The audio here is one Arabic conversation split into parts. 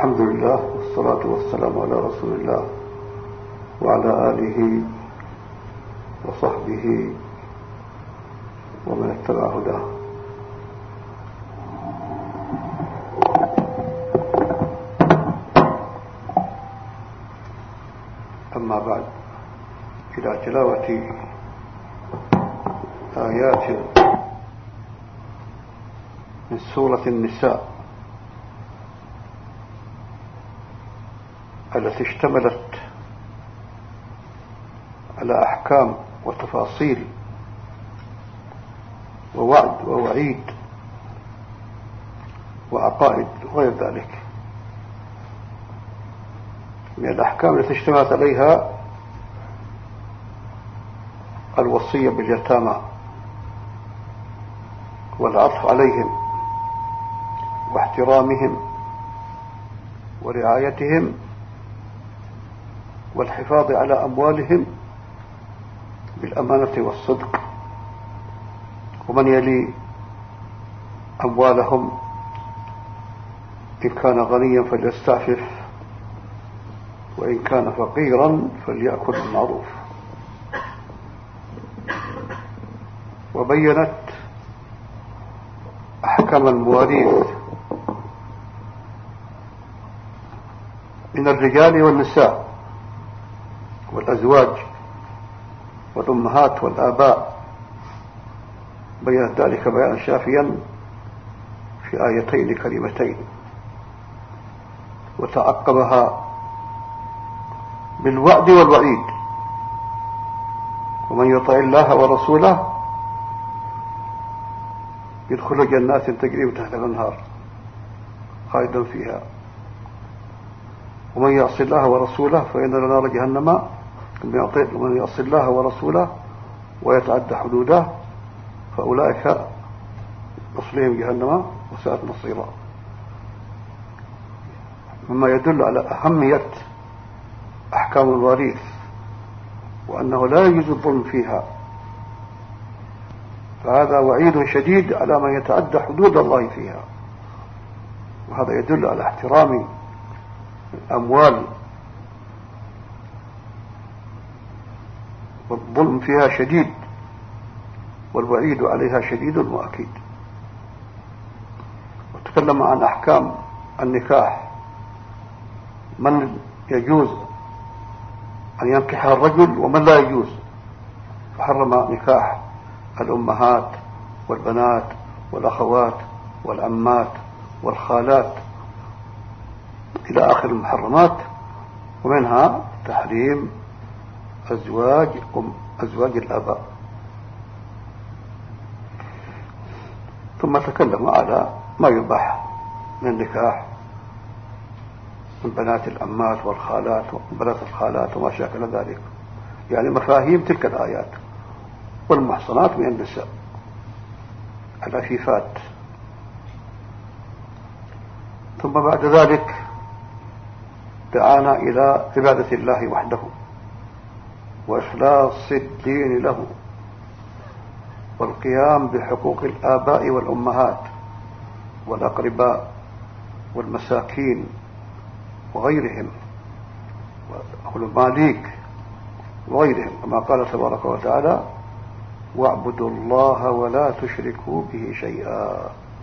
الحمد لله والصلاة والسلام على رسول الله وعلى آله وصحبه ومن اتبع هداه. أما بعد، إلى تلاوة آيات من سورة النساء التي اشتملت على أحكام وتفاصيل ووعد ووعيد وعقائد وغير ذلك من الأحكام التي اشتملت عليها الوصية باليتامى والعطف عليهم واحترامهم ورعايتهم والحفاظ على أموالهم بالأمانة والصدق، ومن يلي أموالهم إن كان غنيا فليستعفف وإن كان فقيرا فليأكل بالمعروف. وبينت أحكام المواريث من الرجال والنساء والأزواج والأمهات والآباء، بينت ذلك بيانا شافيا في آيتين كريمتين، وتعقبها بالوعد والوعيد: ومن يطع الله ورسوله يدخل جنات تجري من تحتها الأنهار خالدا فيها، ومن يعص الله ورسوله فإن له نار جهنم. ومن يعص الله ورسوله ويتعدى حدوده فأولئك نصلهم جهنم وساءت مصيرا، مما يدل على أهمية أحكام الواريث وأنه لا يجوز الظلم فيها، فهذا وعيد شديد على من يتعدى حدود الله فيها، وهذا يدل على احترام الأموال، والظلم فيها شديد والوعيد عليها شديد وأكيد. وتكلم عن أحكام النكاح، من يجوز أن ينكحها الرجل ومن لا يجوز، فحرم نكاح الأمهات والبنات والأخوات والعمات والخالات إلى آخر المحرمات، ومنها تحريم أزواج الآباء. ثم تكلم على ما يباح من النكاح من بنات الأمات والخالات وبنات الخالات وما شاكل ذلك، يعني مفاهيم تلك الآيات. والمحصنات من النساء العفيفات. ثم بعد ذلك دعانا إلى عبادة الله وحده وإخلاص الدين له والقيام بحقوق الآباء والأمهات والأقرباء والمساكين وغيرهم والماليك وغيرهم، كما قال تبارك وتعالى: واعبدوا الله ولا تشركوا به شيئا.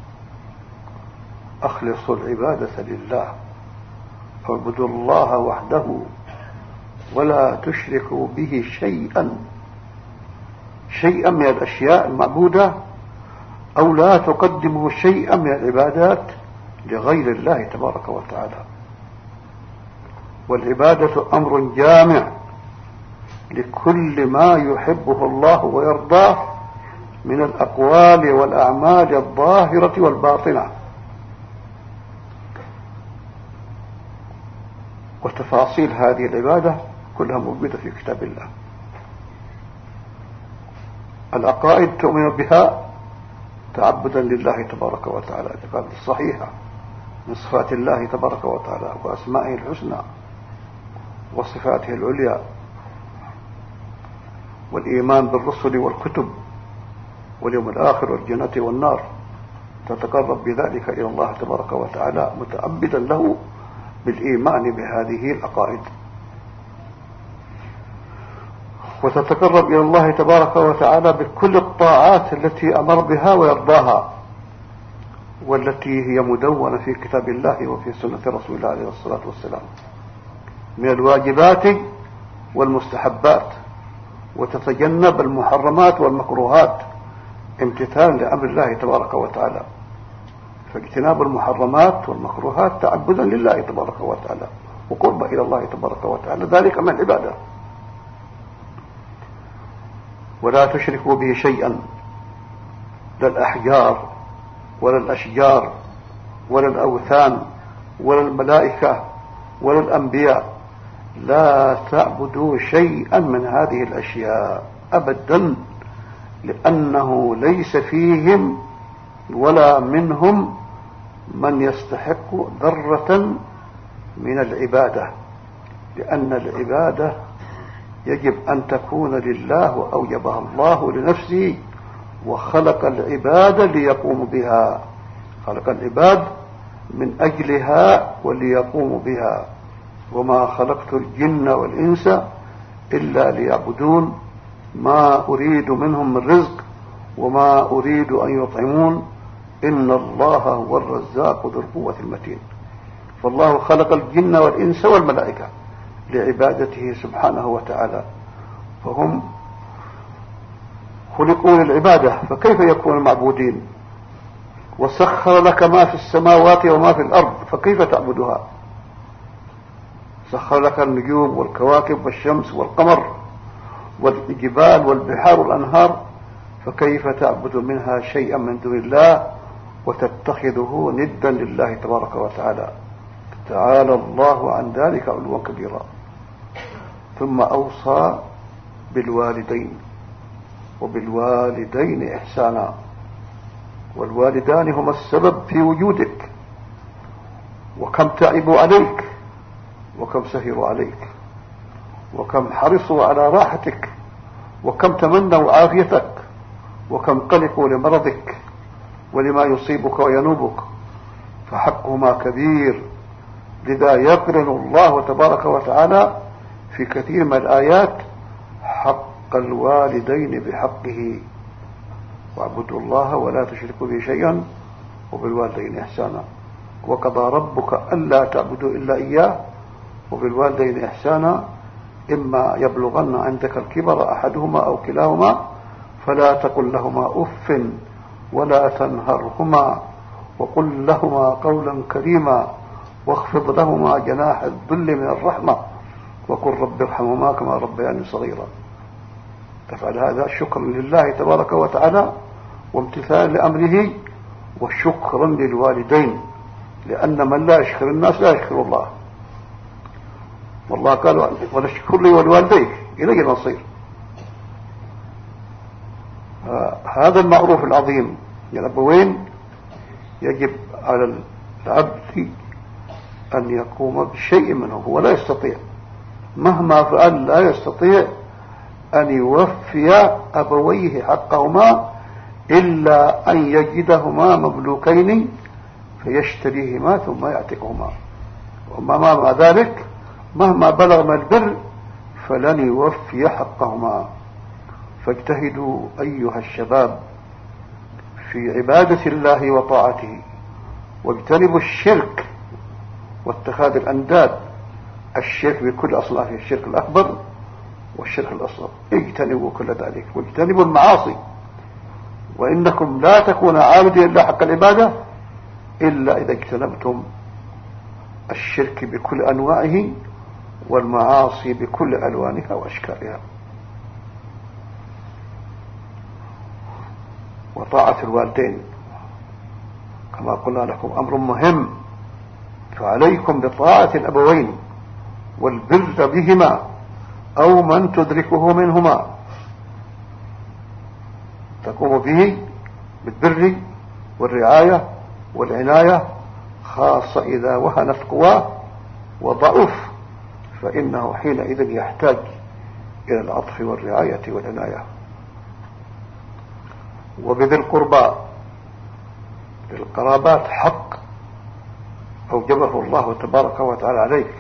أخلصوا العبادة لله، فاعبدوا الله وحده ولا تشركوا به شيئا من الأشياء المعبودة، أو لا تقدموا شيئا من العبادات لغير الله تبارك وتعالى. والعبادة أمر جامع لكل ما يحبه الله ويرضاه من الأقوال والأعمال الظاهرة والباطنة، وتفاصيل هذه العبادة كلها موجودة في كتاب الله. العقائد تؤمن بها تعبدا لله تبارك وتعالى، العبادة الصحيحة من صفات الله تبارك وتعالى وأسمائه الحسنى وصفاته العليا، والإيمان بالرسل والكتب واليوم الآخر والجنة والنار، تتقرب بذلك إلى الله تبارك وتعالى متعبدا له بالإيمان بهذه العقائد، وتتقرب إلى الله تبارك وتعالى بكل الطاعات التي أمر بها ويرضاها، والتي هي مدونة في كتاب الله وفي سنة رسول الله عليه الصلاة والسلام من الواجبات والمستحبات، وتتجنب المحرمات والمكروهات امتثالا لأمر الله تبارك وتعالى. فاجتناب المحرمات والمكروهات تعبدا لله تبارك وتعالى وقربا إلى الله تبارك وتعالى، ذلك من العبادة. ولا تشركوا به شيئا، لا الأحجار ولا الأشجار ولا الأوثان ولا الملائكة ولا الأنبياء، لا تعبدوا شيئا من هذه الأشياء أبدا، لأنه ليس فيهم ولا منهم من يستحق ذرة من العبادة، لأن العبادة يجب أن تكون لله وأوجبها الله لنفسه، وخلق العباد ليقوموا بها، خلق العباد من أجلها وليقوموا بها. وما خلقت الجن والإنس إلا ليعبدون ما أريد منهم من رزق وما أريد أن يطعمون إن الله هو الرزاق ذو القوة المتين. فالله خلق الجن والإنس والملائكة لعبادته سبحانه وتعالى، فهم خلقوا للعبادة، فكيف يكونوا معبودين؟ وسخر لك ما في السماوات وما في الأرض، فكيف تعبدها؟ سخر لك النجوم والكواكب والشمس والقمر والجبال والبحار والأنهار، فكيف تعبد منها شيئا من دون الله وتتخذه ندا لله تبارك وتعالى؟ تعالى الله عن ذلك علوا كبيرا. ثم أوصى بالوالدين، وبالوالدين إحسانا، والوالدان هما السبب في وجودك، وكم تعبوا عليك وكم سهروا عليك وكم حرصوا على راحتك وكم تمنوا عافيتك وكم قلقوا لمرضك ولما يصيبك وينوبك، فحقهما كبير. لذا يقرن الله تبارك وتعالى في كثير من الآيات حق الوالدين بحقه، واعبدوا الله ولا تشركوا به شيئا وبالوالدين إحسانا، وقضى ربك ألا تعبدوا إلا إياه وبالوالدين إحسانا إما يبلغن عندك الكبر أحدهما أو كلاهما فلا تقل لهما أف ولا تنهرهما وقل لهما قولا كريما واخفض لهما جناح الذل من الرحمة وقل رب ارحمهما كما ربياني صغيرا. تفعل هذا شكرا لله تبارك وتعالى وامتثالا لأمره وشكرا للوالدين، لأن من لا يشكر الناس لا يشكر الله، والله قال ولشكر لي ولوالديك إلي المصير. هذا المعروف العظيم للأبوين يجب على العبد أن يقوم بشيء منه، هو لا يستطيع مهما فعل لا يستطيع أن يوفي أبويه حقهما إلا أن يجدهما مملوكين فيشتريهما ثم يعتقهما، وما مع ذلك مهما بلغ من البر فلن يوفي حقهما. فاجتهدوا أيها الشباب في عبادة الله وطاعته، واجتنبوا الشرك واتخاذ الأنداد، الشرك بكل أصنافه، الشرك الأكبر والشرك الأصغر، اجتنبوا كل ذلك، واجتنبوا المعاصي، وإنكم لا تكون عابدين إلا حق العبادة إلا إذا اجتنبتم الشرك بكل أنواعه والمعاصي بكل ألوانها وأشكالها. وطاعة الوالدين كما قلنا لكم أمر مهم، فعليكم بطاعة الأبوين والبر بهما أو من تدركه منهما، تقوم به بالبر والرعاية والعناية، خاصة إذا وهنت قواه وضعف فإنه حينئذ يحتاج إلى العطف والرعاية والعناية. وبذي القربى للقرابات حق أوجبه الله تبارك وتعالى عليك.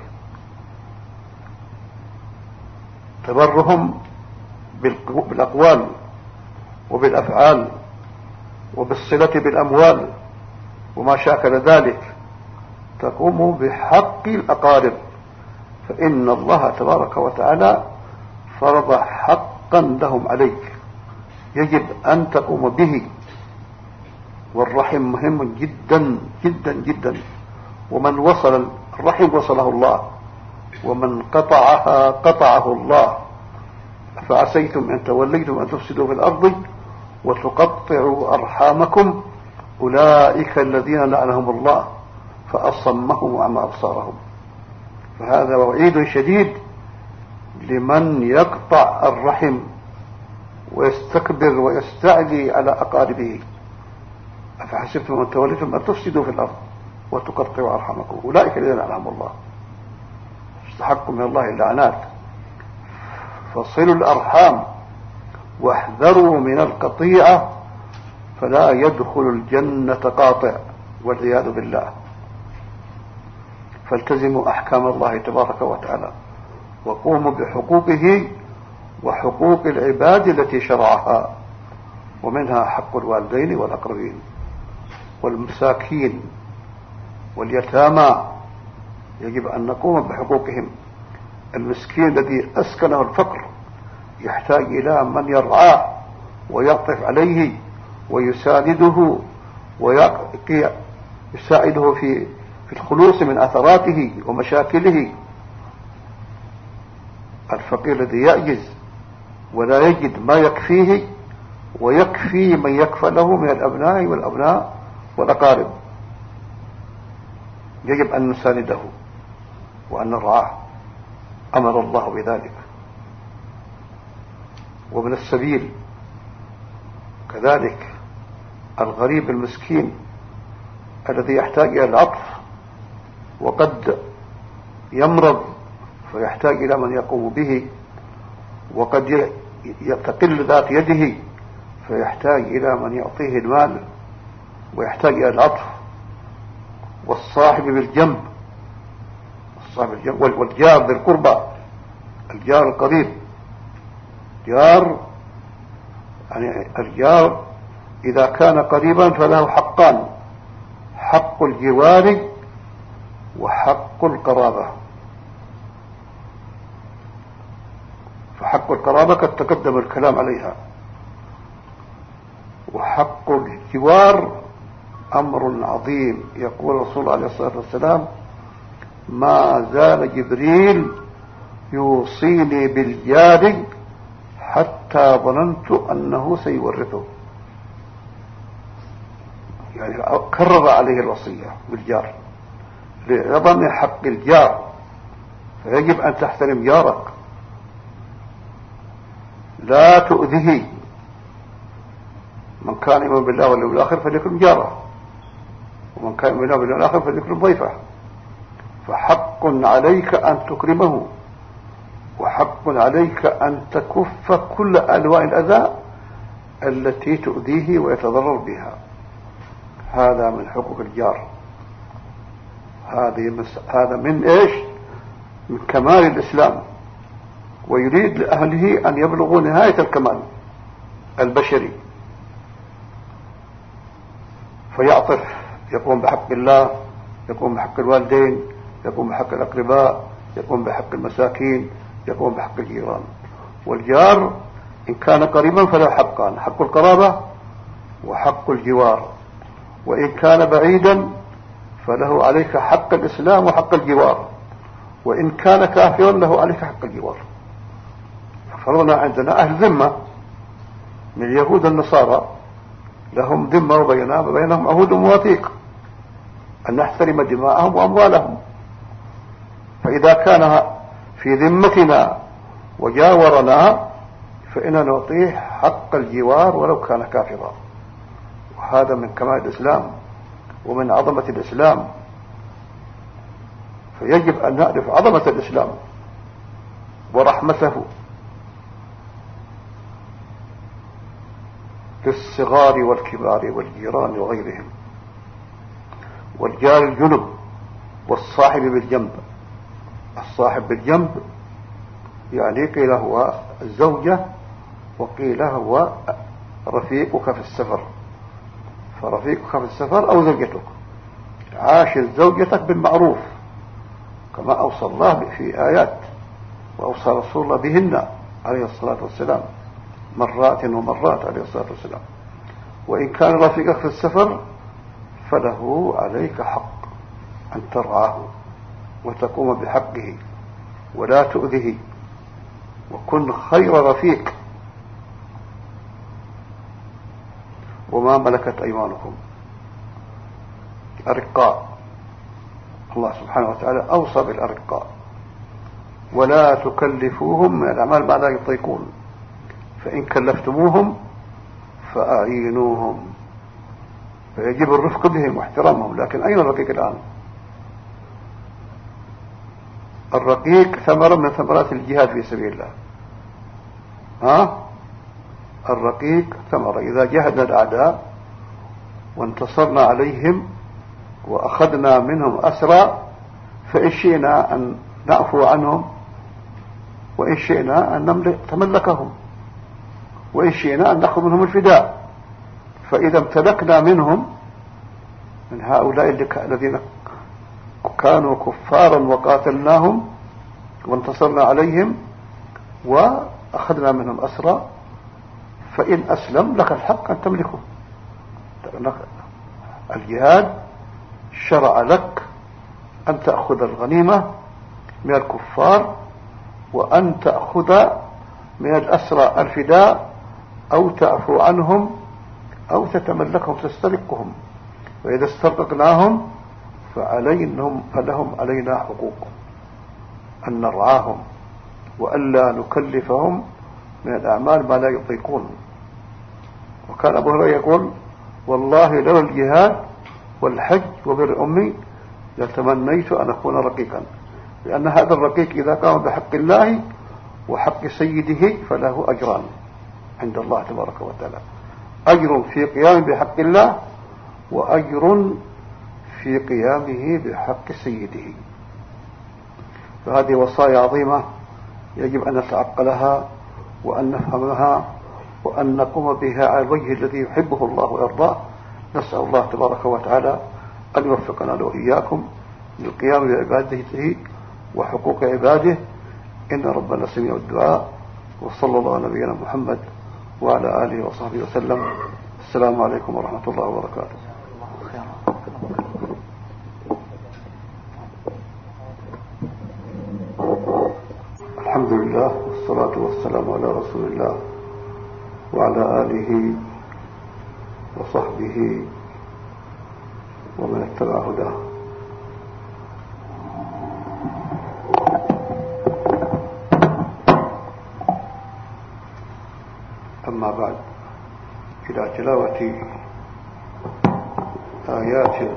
تبرهم بالأقوال وبالأفعال وبالصلة بالأموال وما شاكل ذلك، تقوم بحق الأقارب، فإن الله تبارك وتعالى فرض حقا لهم عليك يجب أن تقوم به. والرحم مهم جدا جدا جدا، ومن وصل الرحم وصله الله، ومن قطعها قطعه الله. فعسيتم أن توليتم أن تفسدوا في الأرض وتقطعوا أرحامكم أولئك الذين لعنهم الله فأصمهم وأعمى أبصارهم. فهذا وعيد شديد لمن يقطع الرحم ويستكبر ويستعلي على أقاربه. أفحسبتم أن توليتم أن تفسدوا في الأرض وتقطعوا أرحامكم أولئك الذين لعنهم الله، استحقوا من الله اللعنات. فصلوا الأرحام واحذروا من القطيعة، فلا يدخل الجنة قاطع والعياذ بالله. فالتزموا أحكام الله تبارك وتعالى وقوموا بحقوقه وحقوق العباد التي شرعها، ومنها حق الوالدين والأقربين والمساكين واليتامى، يجب أن نقوم بحقوقهم. المسكين الذي أسكنه الفقر يحتاج إلى من يرعاه ويعطف عليه ويسانده ويساعده في الخلوص من أثراته ومشاكله. الفقير الذي يعجز ولا يجد ما يكفيه ويكفي من يكفله من الأبناء والأقارب، يجب أن نسانده وأن نرعاه، أمر الله بذلك. ومن السبيل كذلك الغريب المسكين الذي يحتاج إلى العطف وقد يمرض فيحتاج إلى من يقوم به، وقد يتقل ذات يده فيحتاج إلى من يعطيه المال ويحتاج إلى العطف. والصاحب بالجنب والجار بالقربى، الجار القريب، جار يعني الجار إذا كان قريبا فله حقان: حق الجوار وحق القرابة. فحق القرابة قد تقدم الكلام عليها، وحق الجوار أمر عظيم. يقول الرسول عليه الصلاة والسلام: ما زال جبريل يوصيني بالجار حتى ظننت أنه سيورثه. يعني كرر عليه الوصية بالجار لعظم حق الجار، فيجب أن تحترم جارك، لا تؤذيه. من كان يؤمن بالله واليوم الآخر فليكرم جاره، ومن كان يؤمن بالله واليوم الآخر فليكرم ضيفه. فحق عليك أن تكرمه، وحق عليك أن تكف كل أنواع الأذى التي تؤذيه ويتضرر بها. هذا من حقوق الجار. هذا من إيش؟ من كمال الإسلام، ويريد لأهله أن يبلغوا نهاية الكمال البشري، فيعطف، يقوم بحق الله، يقوم بحق الوالدين، يقوم بحق الأقرباء، يقوم بحق المساكين، يقوم بحق الجيران. والجار إن كان قريبا فله حقان: حق القرابة وحق الجوار. وإن كان بعيدا فله عليك حق الإسلام وحق الجوار، وإن كان كافرا له عليك حق الجوار. فرضنا عندنا أهل ذمة من اليهود النصارى، لهم ذمة وبينهم عهود ومواثيق أن نحترم دماءهم وأموالهم. فإذا كان في ذمتنا وجاورنا فإننا نعطيه حق الجوار ولو كان كافرا. وهذا من كمال الإسلام ومن عظمة الإسلام. فيجب أن نعرف عظمة الإسلام ورحمته للصغار والكبار والجيران وغيرهم. والجار الجنب والصاحب بالجنب. الصاحب بالجنب يعني قيل هو الزوجة وقيل هو رفيقك في السفر، فرفيقك في السفر أو زوجتك. عاشر زوجتك بالمعروف كما أوصى الله في آيات، وأوصى رسول الله بهن عليه الصلاة والسلام مرات ومرات عليه الصلاة والسلام. وإن كان رفيقك في السفر فله عليك حق أن ترعاه وتقوم بحقه ولا تؤذه، وكن خير رفيق. وما ملكت أيمانكم، أرقاء، الله سبحانه وتعالى أوصى بالأرقاء، ولا تكلفوهم من الأعمال ما لا يطيقون، فإن كلفتموهم فأعينوهم. فيجب الرفق بهم واحترامهم. لكن أين الرقيق الآن؟ الرقيق ثمرة من ثمرات الجهاد في سبيل الله. الرقيق ثمرة. إذا جهدنا الأعداء وانتصرنا عليهم وأخذنا منهم أسرى، فإن شئنا أن نعفو عنهم، وإن شئنا أن نتملكهم، وإن شئنا أن نأخذ منهم الفداء. فإذا امتلكنا منهم، من هؤلاء الذين كانوا كفارا وقاتلناهم وانتصرنا عليهم وأخذنا منهم أسرى، فإن أسلم لك الحق أن تملكه. الجهاد شرع لك أن تأخذ الغنيمة من الكفار، وأن تأخذ من الأسرى الفداء، أو تعفو عنهم، أو تتملكهم تسترقهم. وإذا استرقناهم فلهم علينا حقوق أن نرعاهم، وألا نكلفهم من الأعمال ما لا يطيقون. وكان أبو هريرة يقول: والله لولا الجهاد والحج وبر أمي لتمنيت أن أكون رقيقا، لأن هذا الرقيق إذا قام بحق الله وحق سيده فله أجران عند الله تبارك وتعالى: أجر في قيام بحق الله، وأجر في قيامه بحق سيده. فهذه وصايا عظيمة يجب أن نتعقلها وأن نفهمها وأن نقوم بها على الوجه الذي يحبه الله ويرضاه. نسأل الله تبارك وتعالى أن يوفقنا وإياكم للقيام بعبادته وحقوق عباده، إن ربنا سميع الدعاء. وصلى الله على نبينا محمد وعلى آله وصحبه وسلم. السلام عليكم ورحمة الله وبركاته. الحمد لله والصلاة والسلام على رسول الله وعلى آله وصحبه ومن اتبع هداه. أما بعد، إلى تلاوة آيات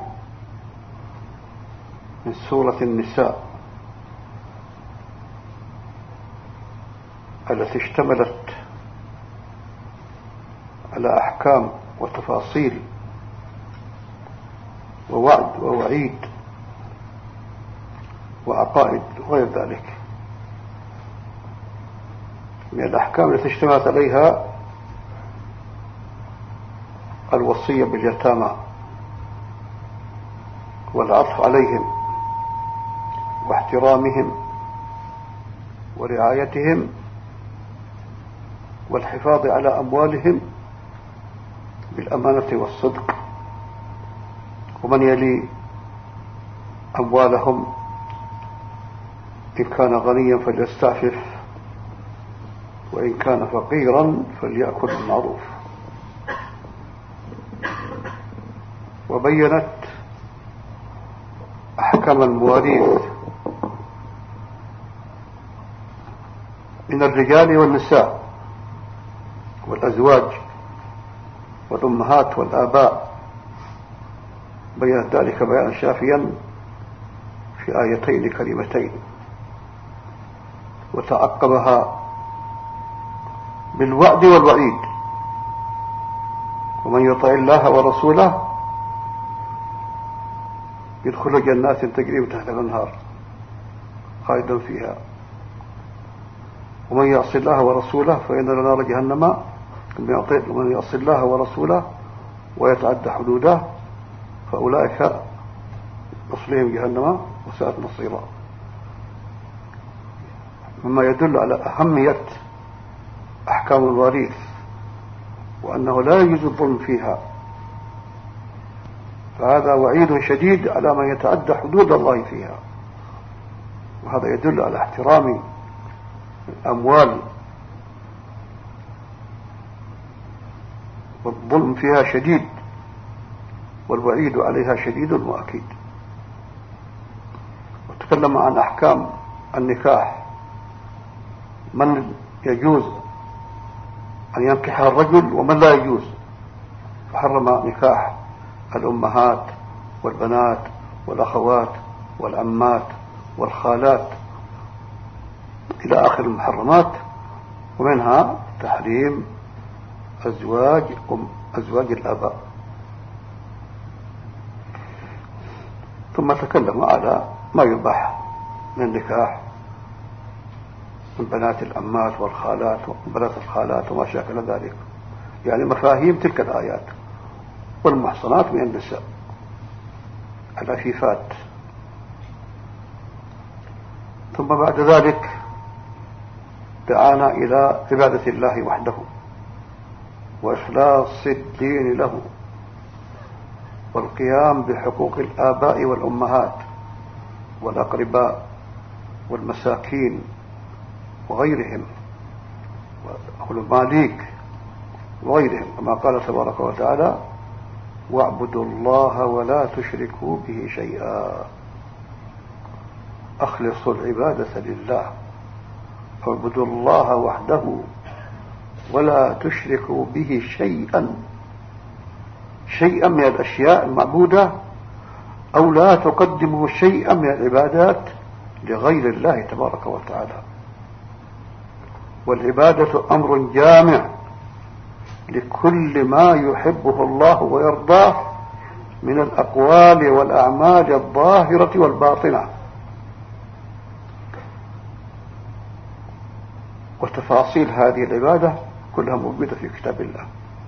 من سورة النساء التي اشتملت على أحكام وتفاصيل ووعد ووعيد وعقائد وغير ذلك من الأحكام التي اشتملت عليها الوصية باليتامى والعطف عليهم واحترامهم ورعايتهم والحفاظ على أموالهم بالأمانة والصدق، ومن يلي أموالهم إن كان غنيا فليستعفف، وإن كان فقيرا فليأكل بالمعروف. وبينت أحكام المواريث من الرجال والنساء والأزواج والأمهات والآباء، بينت ذلك بيانا شافيا في آيتين كريمتين، وتعقبها بالوعد والوعيد: ومن يطع الله ورسوله يدخل جنات تجري من تحت الأنهار خالدا فيها. ومن يعص الله ورسوله فإن نار جهنم، ومن يعص الله ورسوله ويتعدى حدوده فأولئك نصلهم جهنم وساءت مصيرا. مما يدل على أهمية أحكام الواريث وأنه لا يجوز الظلم فيها، فهذا وعيد شديد على من يتعدى حدود الله فيها، وهذا يدل على احترام الأموال، والظلم فيها شديد والوعيد عليها شديد وأكيد. وتكلم عن أحكام النكاح، من يجوز أن ينكحها الرجل ومن لا يجوز، فحرم نكاح الأمهات والبنات والأخوات والعمات والخالات إلى آخر المحرمات، ومنها تحريم أزواج الآباء. ثم تكلم على ما يباح من النكاح من بنات الأمات والخالات وبنات الخالات وما شاكل ذلك، يعني مفاهيم تلك الآيات. والمحصنات من النساء العفيفات. ثم بعد ذلك دعانا إلى عبادة الله وحده وإخلاص الدين له والقيام بحقوق الآباء والأمهات والأقرباء والمساكين وغيرهم والماليك وغيرهم، كما قال تبارك وتعالى: واعبدوا الله ولا تشركوا به شيئا. أخلصوا العبادة لله، اعبدوا الله وحده ولا تشركوا به شيئا من الأشياء المعبودة، أو لا تقدموا شيئا من العبادات لغير الله تبارك وتعالى. والعبادة أمر جامع لكل ما يحبه الله ويرضاه من الأقوال والأعمال الظاهرة والباطنة. وتفاصيل هذه العبادة كلها موجودة في كتاب الله.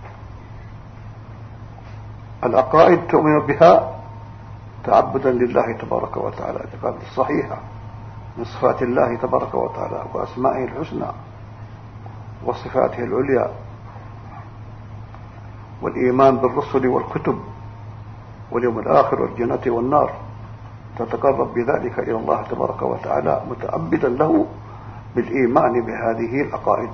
العقائد تؤمن بها تعبدا لله تبارك وتعالى، اعتقاد الصحيحة من صفات الله تبارك وتعالى وأسمائه الحسنى وصفاته العليا، والإيمان بالرسل والكتب واليوم الآخر والجنة والنار، تتقرب بذلك إلى الله تبارك وتعالى متعبدا له بالإيمان بهذه العقائد.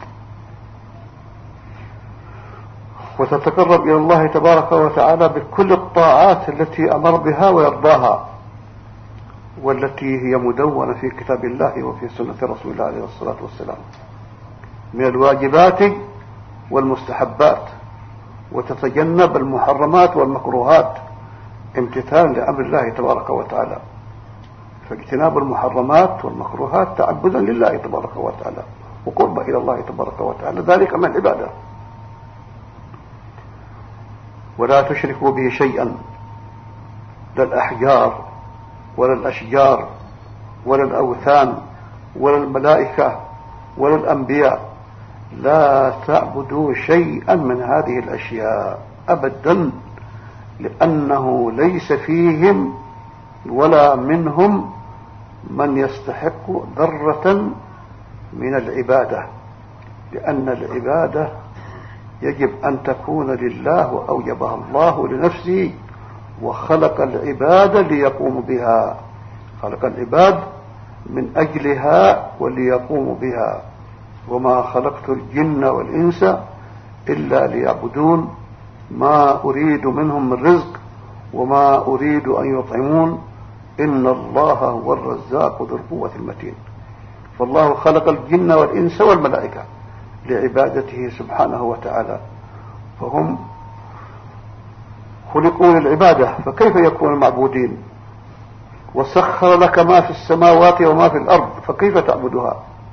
وتتقرب إلى الله تبارك وتعالى بكل الطاعات التي أمر بها ويرضاها، والتي هي مدونة في كتاب الله وفي سنة رسول الله عليه الصلاة والسلام من الواجبات والمستحبات، وتتجنب المحرمات والمكروهات امتثالا لأمر الله تبارك وتعالى. فاجتناب المحرمات والمكروهات تعبدا لله تبارك وتعالى وقرب إلى الله تبارك وتعالى، ذلك من العبادة. ولا تشركوا به شيئا، لا الأحجار ولا الأشجار ولا الأوثان ولا الملائكة ولا الأنبياء، لا تعبدوا شيئا من هذه الأشياء أبدا، لأنه ليس فيهم ولا منهم من يستحق ذرة من العبادة، لأن العبادة يجب أن تكون لله وأوجبها الله لنفسه، وخلق العباد ليقوموا بها، خلق العباد من أجلها وليقوموا بها. وما خلقت الجن والإنس إلا ليعبدون، ما أريد منهم من رزق وما أريد أن يطعمون، إن الله هو الرزاق ذو القوة المتين. فالله خلق الجن والإنس والملائكة لعبادته سبحانه وتعالى، فهم خلقوا للعبادة، فكيف يكون المعبودين؟ وسخر لك ما في السماوات وما في الأرض، فكيف تعبدها؟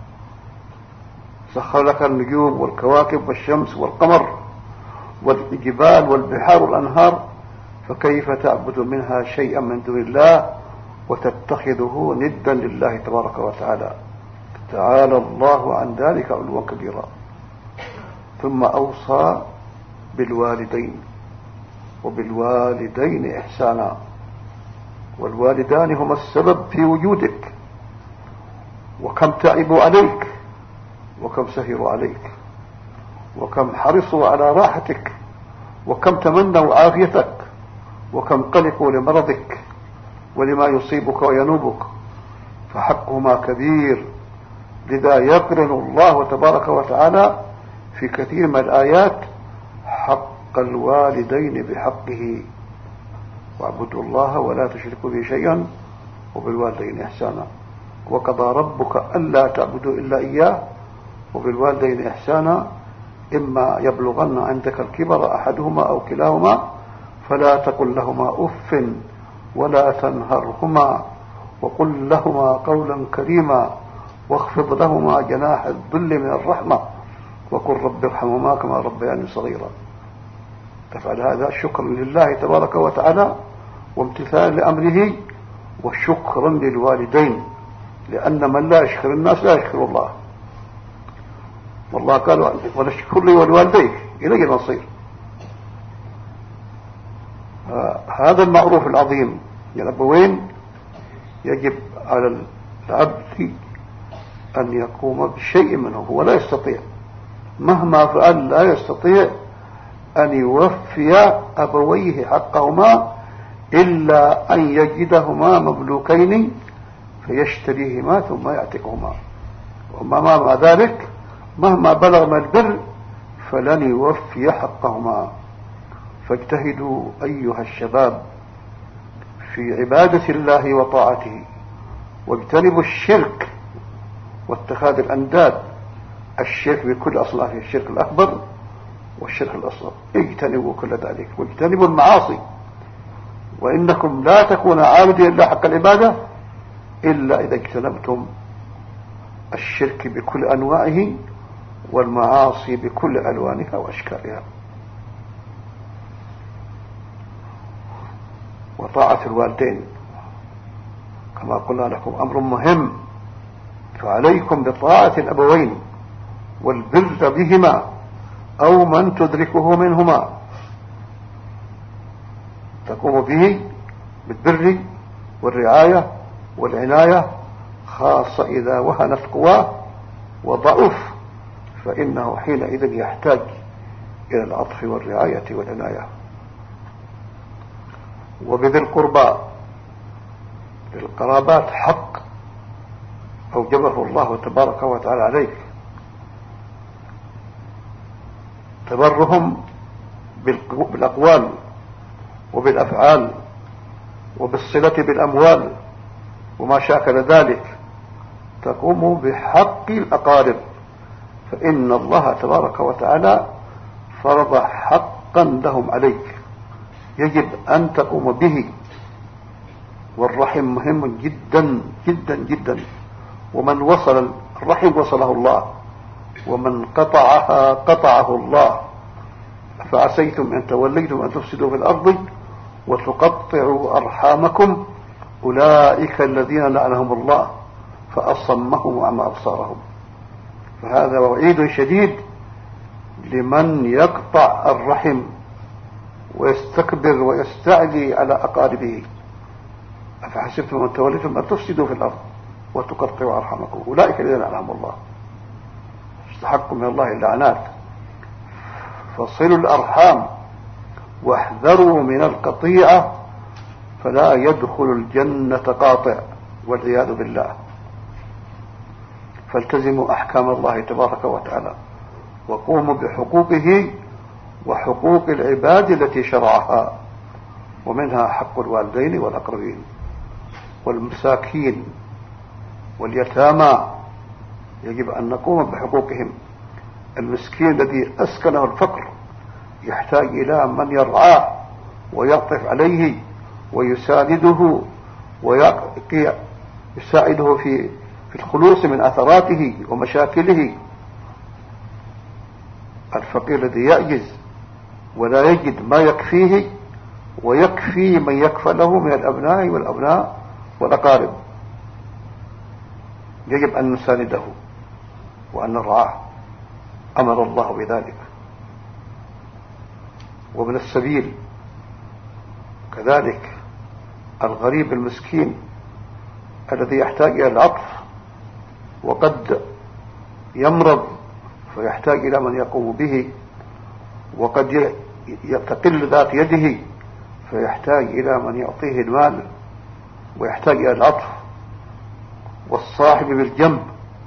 سخر لك النجوم والكواكب والشمس والقمر والجبال والبحار والأنهار، فكيف تعبد منها شيئا من دون الله وتتخذه ندا لله تبارك وتعالى؟ تعالى الله عن ذلك علوا كبيرا. ثم أوصى بالوالدين وبالوالدين إحسانا، والوالدان هما السبب في وجودك، وكم تعبوا عليك، وكم سهروا عليك، وكم حرصوا على راحتك، وكم تمنوا عافيتك، وكم قلقوا لمرضك ولما يصيبك وينوبك، فحقهما كبير. لذا يقرن الله تبارك وتعالى في كثير من الآيات حق الوالدين بحقه، واعبدوا الله ولا تشركوا به شيئا وبالوالدين إحسانا، وقضى ربك ألا تعبدوا إلا إياه وبالوالدين إحسانا، إما يبلغن عندك الكبر أحدهما أو كلاهما فلا تقل لهما أف ولا تنهرهما وقل لهما قولا كريما واخفض لهما جناح الذل من الرحمة وقل رب ارحمهما كما ربياني صغيرا. تفعل هذا شكرا لله تبارك وتعالى وامتثالا لأمره وشكرا للوالدين، لأن من لا يشكر الناس لا يشكر الله، والله قال ونشكر لي ولوالديك إلي المصير. هذا المعروف العظيم للأبوين يجب على العبد أن يقوم بشيء منه، هو لا يستطيع، مهما فعل لا يستطيع أن يوفي أبويه حقهما إلا أن يجدهما مملوكين فيشتريهما ثم يعتقهما، وما مع ذلك مهما بلغ من البر فلن يوفي حقهما. فاجتهدوا أيها الشباب في عبادة الله وطاعته، واجتنبوا الشرك واتخاذ الأنداد، الشرك بكل أصنافه، الشرك الأكبر والشرك الأصغر، اجتنبوا كل ذلك، واجتنبوا المعاصي، وإنكم لا تكون عابدين إلا حق العبادة إلا إذا اجتنبتم الشرك بكل أنواعه والمعاصي بكل ألوانها وأشكالها. وطاعة الوالدين كما قلنا لكم أمر مهم، فعليكم بطاعة الأبوين والبر بهما أو من تدركه منهما، تقوم به بالبر والرعاية والعناية، خاصة إذا وهنت قواه وضعف، فإنه حينئذ يحتاج إلى العطف والرعاية والعناية. وبذي القربى للقرابات حق أوجبه الله تبارك وتعالى عليك، تبرهم بالأقوال وبالأفعال وبالصلة بالأموال وما شاكل ذلك، تقوم بحق الأقارب، فإن الله تبارك وتعالى فرض حقا لهم عليك يجب أن تقوم به. والرحم مهم جدا جدا جدا، ومن وصل الرحم وصله الله، ومن قطعها قطعه الله. فعسيتم أن توليتم أن تفسدوا في الأرض وتقطعوا أرحامكم أولئك الذين لعنهم الله فأصمهم وأعمى أبصارهم. فهذا وعيد شديد لمن يقطع الرحم ويستكبر ويستعلي على أقاربه. أفحسبتم أن توليتم أن تفسدوا في الأرض وتقطعوا أرحامكم أولئك الذين لعنهم الله، استحقوا من الله اللعنات. فصلوا الأرحام واحذروا من القطيعة فلا يدخل الجنة قاطع والعياذ بالله. فالتزموا أحكام الله تبارك وتعالى وقوموا بحقوقه وحقوق العباد التي شرعها، ومنها حق الوالدين والأقربين والمساكين واليتامى، يجب أن نقوم بحقوقهم. المسكين الذي أسكنه الفقر يحتاج إلى من يرعاه ويعطف عليه ويسانده ويساعده في الخلوص من أثراته ومشاكله. الفقير الذي يعجز ولا يجد ما يكفيه ويكفي من يكفله من الأبناء والأبناء والأقارب. يجب أن نسانده وأن نرعاه، أمر الله بذلك. ومن السبيل كذلك الغريب المسكين الذي يحتاج إلى العطف، وقد يمرض فيحتاج إلى من يقوم به، وقد تقل ذات يده فيحتاج إلى من يعطيه المال ويحتاج إلى العطف. والصاحب بالجنب،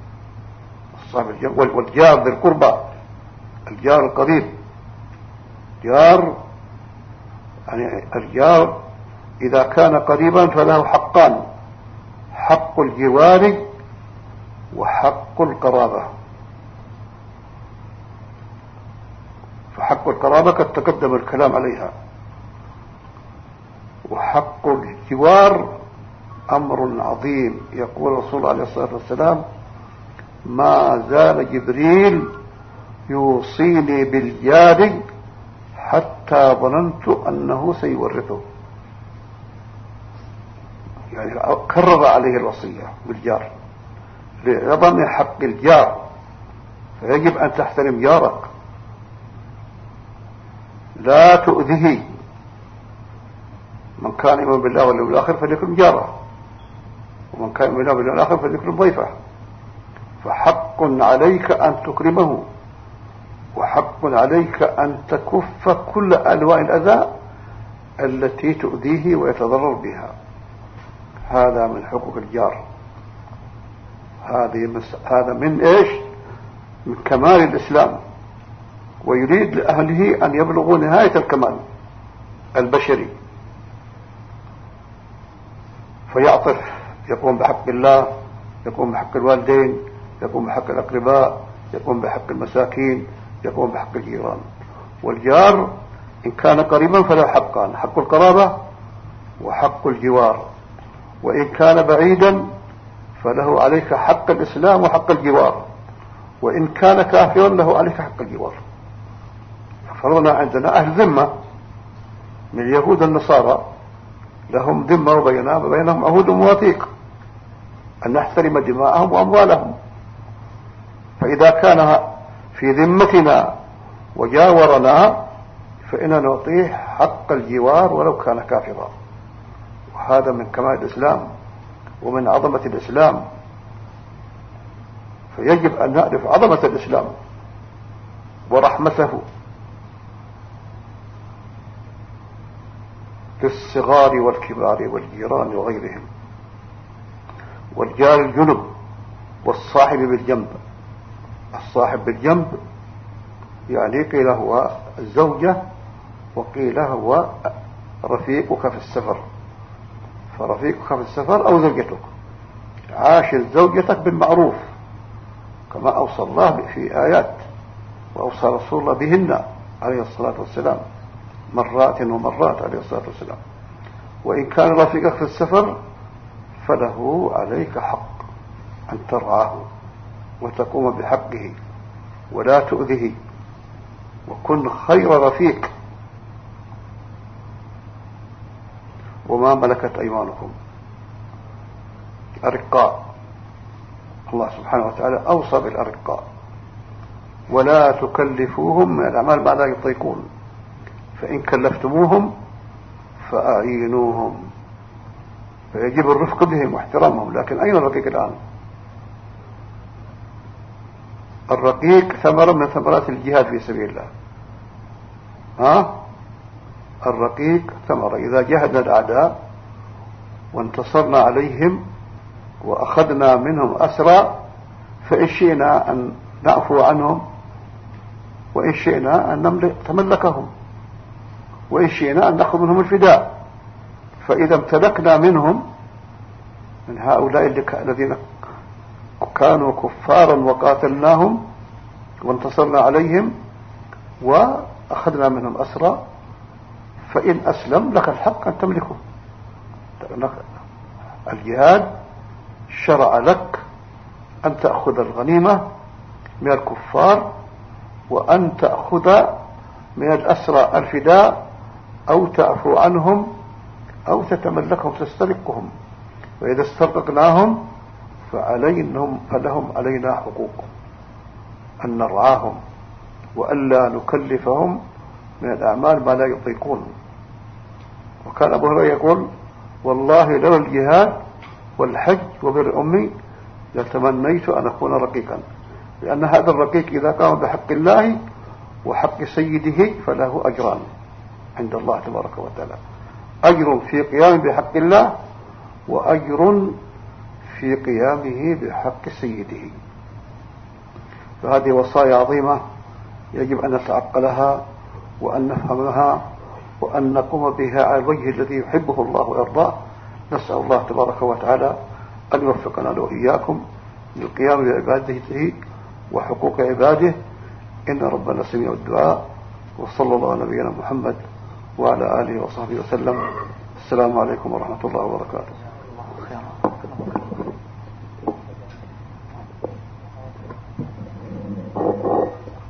والجار ذي القربى، الجار القريب، جار يعني الجار إذا كان قريبا فله حقان: حق الجوار وحق القرابة. فحق القرابة قد تقدم الكلام عليها، وحق الجوار أمر عظيم. يقول الرسول عليه الصلاة والسلام: ما زال جبريل يوصيني بالجار حتى ظننت أنه سيورثه. يعني كرر عليه الوصية بالجار لعظم حق الجار، فيجب أن تحترم جارك، لا تؤذيه. من كان يؤمن بالله واليوم الآخر فليكرم جاره، ومن كان يؤمن بالله واليوم الآخر فليكرم ضيفه. فحق عليك أن تكرمه، وحق عليك أن تكف كل أنواع الأذى التي تؤذيه ويتضرر بها. هذا من حقوق الجار. هذا من إيش؟ من كمال الإسلام. ويريد لأهله أن يبلغوا نهاية الكمال البشري، فيعطف، يقوم بحق الله، يقوم بحق الوالدين، يقوم بحق الأقرباء، يقوم بحق المساكين، يقوم بحق الجيران. والجار إن كان قريبا فله حقان: حق القرابة وحق الجوار. وإن كان بعيدا فله عليك حق الإسلام وحق الجوار. وإن كان كافرا له عليك حق الجوار. فرضنا عندنا أهل ذمة من اليهود النصارى، لهم ذمة وبينهم عهود ومواثيق أن نحترم دماءهم وأموالهم. فإذا كان في ذمتنا وجاورنا فإننا نعطيه حق الجوار ولو كان كافرا. وهذا من كمال الإسلام ومن عظمة الإسلام. فيجب أن نعرف عظمة الإسلام ورحمته للصغار والكبار والجيران وغيرهم. والجار الجنب والصاحب بالجنب. الصاحب بالجنب يعني قيل هو الزوجة وقيل هو رفيقك في السفر. فرفيقك في السفر أو زوجتك. عاشر زوجتك بالمعروف كما أوصى الله في آيات، وأوصى رسول الله بهن عليه الصلاة والسلام مرات ومرات عليه الصلاة والسلام. وإن كان رفيقك في السفر فله عليك حق أن ترعاه وتقوم بحقه ولا تؤذيه، وكن خير رفيق. وما ملكت أيمانكم، أرقاء. الله سبحانه وتعالى أوصى بالأرقاء: ولا تكلفوهم من الأعمال ما لا يطيقون، فإن كلفتموهم فأعينوهم. فيجب الرفق بهم واحترامهم. لكن أين الرقيق الآن؟ الرقيق ثمرة من ثمرات الجهاد في سبيل الله. الرقيق ثمرة إذا جهدنا الأعداء وانتصرنا عليهم وأخذنا منهم أسرى، فإن شئنا أن نعفو عنهم، وإن شئنا أن نتملكهم، وإن شئنا أن نأخذ منهم الفداء. فإذا امتلكنا منهم من هؤلاء الذين كانوا كفارا وقاتلناهم وانتصرنا عليهم وأخذنا منهم أسرى، فإن أسلم لك الحق أن تملكه. الجهاد شرع لك أن تأخذ الغنيمة من الكفار، وأن تأخذ من الأسرى الفداء أو تعفو عنهم أو تتملكهم تسترقهم، وإذا استرقناهم فلهم علينا حقوق أن نرعاهم وألا نكلفهم من الأعمال ما لا يطيقون. وكان أبو هريرة يقول: والله لولا الجهاد والحج وبر أمي لتمنيت أن أكون رقيقا، لأن هذا الرقيق إذا قام بحق الله وحق سيده فله أجران عند الله تبارك وتعالى: أجر في قيامه بحق الله، وأجر في قيامه بحق سيده. فهذه وصايا عظيمة يجب أن نتعقلها وأن نفهمها وأن نقوم بها على الوجه الذي يحبه الله ويرضاه. نسأل الله تبارك وتعالى أن يوفقنا وإياكم للقيام بعبادته وحقوق عباده، إن ربنا سميع الدعاء. وصلى الله على نبينا محمد وعلى آله وصحبه وسلم. السلام عليكم ورحمة الله وبركاته.